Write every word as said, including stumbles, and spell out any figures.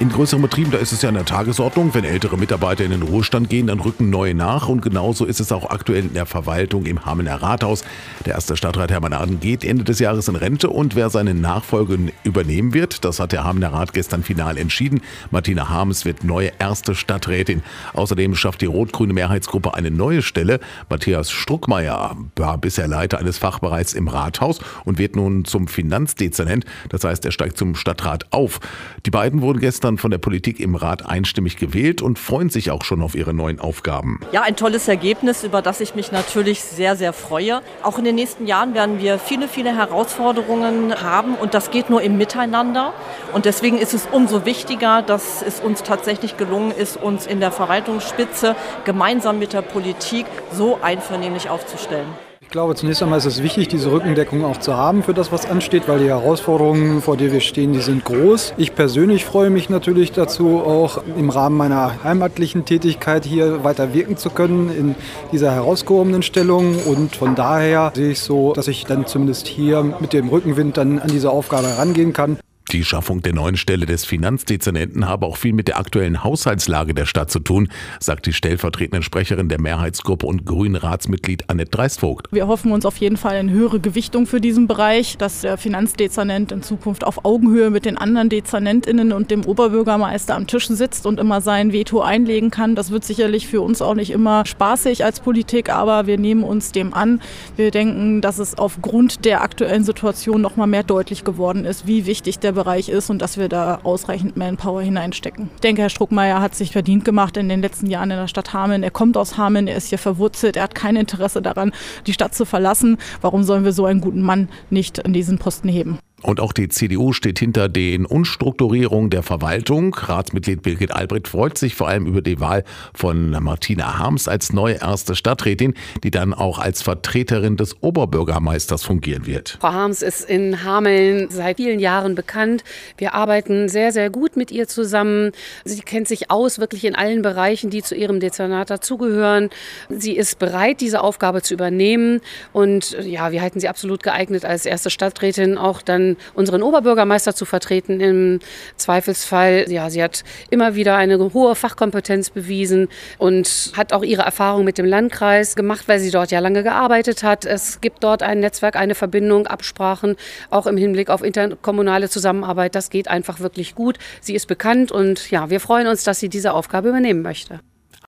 In größeren Betrieben, da ist es ja an der Tagesordnung. Wenn ältere Mitarbeiter in den Ruhestand gehen, dann rücken neue nach. Und genauso ist es auch aktuell in der Verwaltung im Hamelner Rathaus. Der erste Stadtrat Hermann Aden geht Ende des Jahres in Rente. Und wer seine Nachfolge übernehmen wird, das hat der Hamelner Rat gestern final entschieden. Martina Harms wird neue erste Stadträtin. Außerdem schafft die rot-grüne Mehrheitsgruppe eine neue Stelle. Matthias Struckmeier war bisher Leiter eines Fachbereichs im Rathaus und wird nun zum Finanzdezernent. Das heißt, er steigt zum Stadtrat auf. Die beiden wurden gestern von der Politik im Rat einstimmig gewählt und freuen sich auch schon auf ihre neuen Aufgaben. Ja, ein tolles Ergebnis, über das ich mich natürlich sehr, sehr freue. Auch in den nächsten Jahren werden wir viele, viele Herausforderungen haben und das geht nur im Miteinander. Und deswegen ist es umso wichtiger, dass es uns tatsächlich gelungen ist, uns in der Verwaltungsspitze gemeinsam mit der Politik so einvernehmlich aufzustellen. Ich glaube, zunächst einmal ist es wichtig, diese Rückendeckung auch zu haben für das, was ansteht, weil die Herausforderungen, vor denen wir stehen, die sind groß. Ich persönlich freue mich natürlich dazu, auch im Rahmen meiner heimatlichen Tätigkeit hier weiter wirken zu können in dieser herausgehobenen Stellung. Und von daher sehe ich so, dass ich dann zumindest hier mit dem Rückenwind dann an diese Aufgabe herangehen kann. Die Schaffung der neuen Stelle des Finanzdezernenten habe auch viel mit der aktuellen Haushaltslage der Stadt zu tun, sagt die stellvertretende Sprecherin der Mehrheitsgruppe und Grünen-Ratsmitglied Annette Dreist-Vogt. Wir hoffen uns auf jeden Fall eine höhere Gewichtung für diesen Bereich, dass der Finanzdezernent in Zukunft auf Augenhöhe mit den anderen DezernentInnen und dem Oberbürgermeister am Tisch sitzt und immer sein Veto einlegen kann. Das wird sicherlich für uns auch nicht immer spaßig als Politik, aber wir nehmen uns dem an. Wir denken, dass es aufgrund der aktuellen Situation noch mal mehr deutlich geworden ist, wie wichtig der Bereich ist und dass wir da ausreichend Manpower hineinstecken. Ich denke, Herr Struckmeier hat sich verdient gemacht in den letzten Jahren in der Stadt Hameln. Er kommt aus Hameln, er ist hier verwurzelt, er hat kein Interesse daran, die Stadt zu verlassen. Warum sollen wir so einen guten Mann nicht an diesen Posten heben? Und auch die C D U steht hinter den Umstrukturierungen der Verwaltung. Ratsmitglied Birgit Albrecht freut sich vor allem über die Wahl von Martina Harms als neue erste Stadträtin, die dann auch als Vertreterin des Oberbürgermeisters fungieren wird. Frau Harms ist in Hameln seit vielen Jahren bekannt. Wir arbeiten sehr, sehr gut mit ihr zusammen. Sie kennt sich aus wirklich in allen Bereichen, die zu ihrem Dezernat dazugehören. Sie ist bereit, diese Aufgabe zu übernehmen. Und ja, wir halten sie absolut geeignet als erste Stadträtin auch dann unseren Oberbürgermeister zu vertreten im Zweifelsfall. Ja, sie hat immer wieder eine hohe Fachkompetenz bewiesen und hat auch ihre Erfahrung mit dem Landkreis gemacht, weil sie dort ja lange gearbeitet hat. Es gibt dort ein Netzwerk, eine Verbindung, Absprachen, auch im Hinblick auf interkommunale Zusammenarbeit. Das geht einfach wirklich gut. Sie ist bekannt und ja, wir freuen uns, dass sie diese Aufgabe übernehmen möchte.